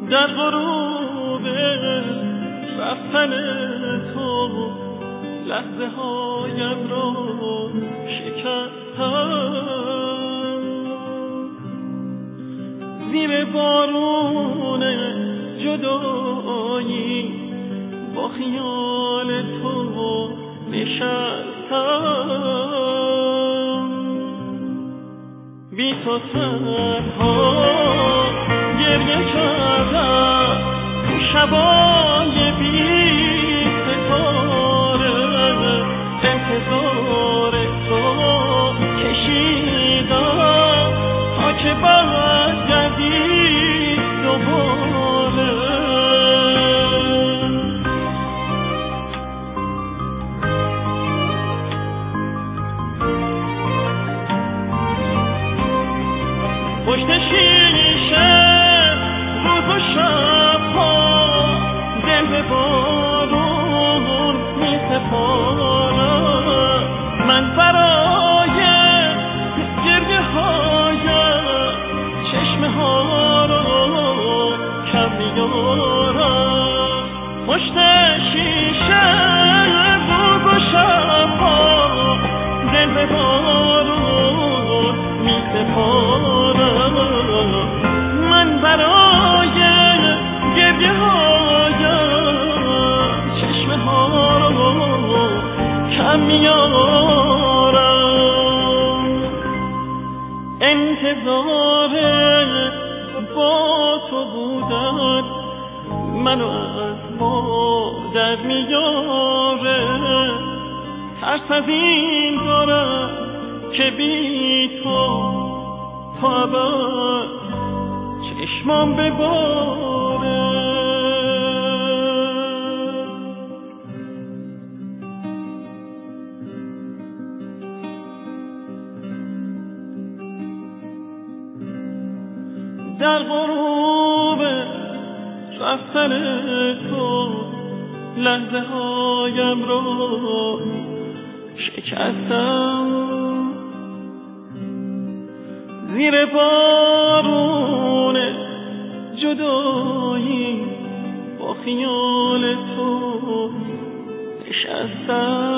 در غروب رفتن تو لحظه هایم رو شکستم، زیر بارون جدایی با خیال تو نشستم، بی تو تنها گریه کردم تو شبای بی ستاره، انتظار تو کشیدم تا که برگردی دوباره. پشت شیشه روز و شبها دل به بارون می سپارم، من برای گریه هایم چشمه ها رو کم میارم. پشت شیشه روز و شبها دل به بارون می سپارم، من برای گریه هایم چشمه ها رو کم میارم. انتظار با تو بودن منو از مادر میاره، ترس از این دارم که بی تو تا ابد چشمام بباره. در غروب رفتن تو لحظه هایم رو شکستم، زیر بارون جدایی با خیال تو نشستم،